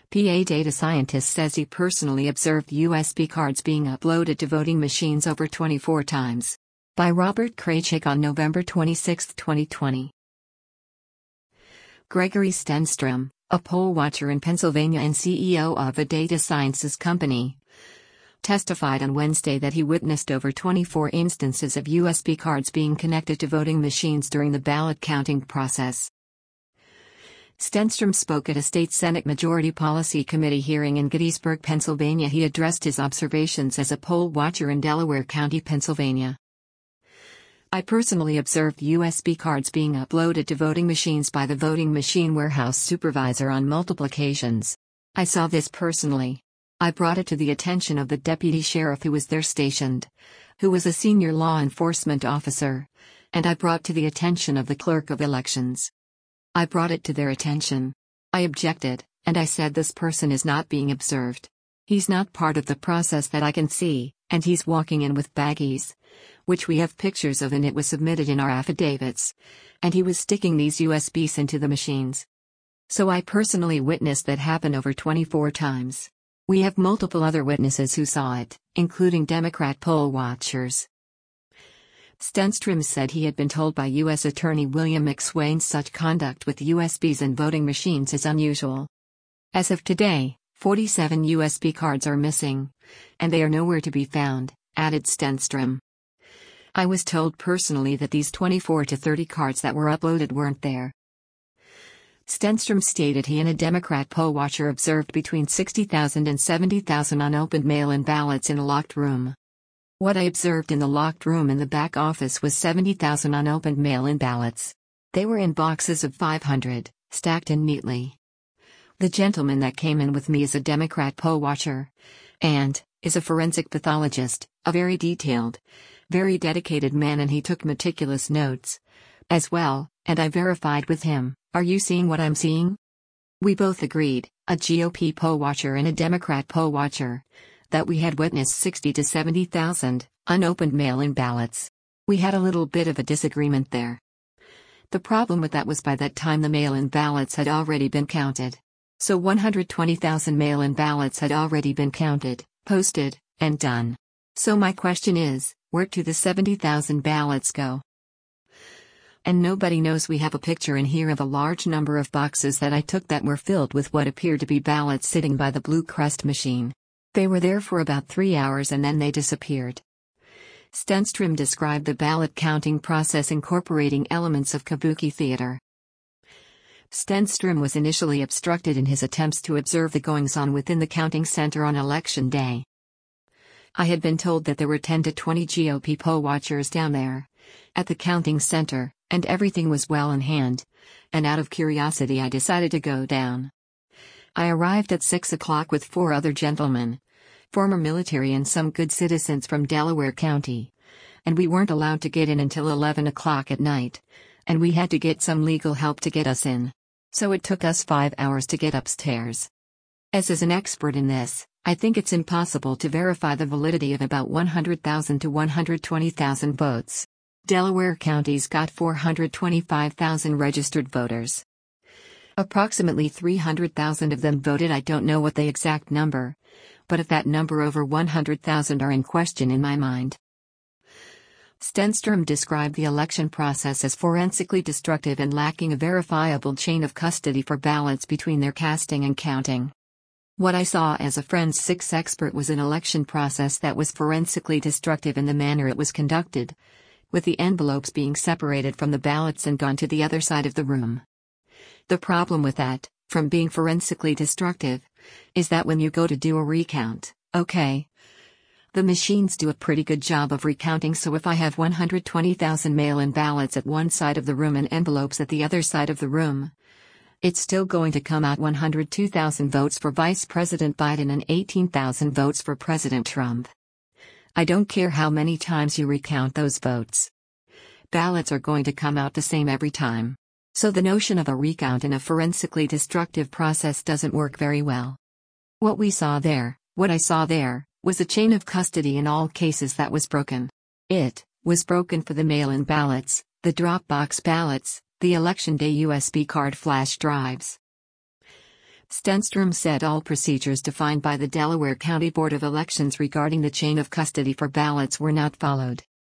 PA data scientist says he personally observed USB cards being uploaded to voting machines over 24 times. By Robert Kraychik on November 26, 2020. Gregory Stenstrom, a poll watcher in Pennsylvania and CEO of a data sciences company, testified on Wednesday that he witnessed over 24 instances of USB cards being connected to voting machines during the ballot counting process. Stenstrom spoke at a state Senate Majority Policy Committee hearing in Gettysburg, Pennsylvania. He addressed his observations as a poll watcher in Delaware County, Pennsylvania. I personally observed USB cards being uploaded to voting machines by the voting machine warehouse supervisor on multiple occasions. I saw this personally. I brought it to the attention of the deputy sheriff who was there stationed, who was a senior law enforcement officer, and I brought to the attention of the clerk of elections. I brought it to their attention. I objected, and I said this person is not being observed. He's not part of the process that I can see, and he's walking in with baggies, which we have pictures of and it was submitted in our affidavits, and he was sticking these USBs into the machines. So I personally witnessed that happen over 24 times. We have multiple other witnesses who saw it, including Democrat poll watchers. Stenstrom said he had been told by U.S. Attorney William McSwain such conduct with USBs and voting machines is unusual. As of today, 47 USB cards are missing, and they are nowhere to be found, added Stenstrom. I was told personally that these 24 to 30 cards that were uploaded weren't there. Stenstrom stated he and a Democrat poll watcher observed between 60,000 and 70,000 unopened mail-in ballots in a locked room. What I observed in the locked room in the back office was 70,000 unopened mail-in ballots. They were in boxes of 500, stacked in neatly. The gentleman that came in with me is a Democrat poll watcher, and is a forensic pathologist, a very detailed, very dedicated man, and he took meticulous notes as well, and I verified with him, "Are you seeing what I'm seeing?" We both agreed, a GOP poll watcher and a Democrat poll watcher, that we had witnessed 60 to 70,000 unopened mail-in ballots. We had a little bit of a disagreement there. The problem with that was by that time the mail-in ballots had already been counted. So 120,000 mail-in ballots had already been counted, posted, and done. So my question is, where do the 70,000 ballots go? And nobody knows. We have a picture in here of a large number of boxes that I took that were filled with what appeared to be ballots sitting by the Blue Crest machine. They were there for about 3 hours and then they disappeared. Stenstrom described the ballot counting process incorporating elements of kabuki theater. Stenstrom was initially obstructed in his attempts to observe the goings-on within the counting center on Election Day. I had been told that there were 10 to 20 GOP poll watchers down there, at the counting center, and everything was well in hand, and out of curiosity I decided to go down. I arrived at 6 o'clock with 4 other gentlemen, former military and some good citizens from Delaware County, and we weren't allowed to get in until 11 o'clock at night, and we had to get some legal help to get us in. So it took us 5 hours to get upstairs. As an expert in this, I think it's impossible to verify the validity of about 100,000 to 120,000 votes. Delaware County's got 425,000 registered voters. Approximately 300,000 of them voted. I don't know what the exact number, but if that number over 100,000 are in question in my mind. Stenstrom described the election process as forensically destructive and lacking a verifiable chain of custody for ballots between their casting and counting. What I saw as a forensics expert was an election process that was forensically destructive in the manner it was conducted, with the envelopes being separated from the ballots and gone to the other side of the room. The problem with that, from being forensically destructive, is that when you go to do a recount, okay, the machines do a pretty good job of recounting. So if I have 120,000 mail-in ballots at one side of the room and envelopes at the other side of the room, it's still going to come out 102,000 votes for Vice President Biden and 18,000 votes for President Trump. I don't care how many times you recount those votes. Ballots are going to come out the same every time. So the notion of a recount in a forensically destructive process doesn't work very well. What I saw there, was a chain of custody in all cases that was broken. It was broken for the mail-in ballots, the Dropbox ballots, the Election Day USB card flash drives. Stenstrom said all procedures defined by the Delaware County Board of Elections regarding the chain of custody for ballots were not followed.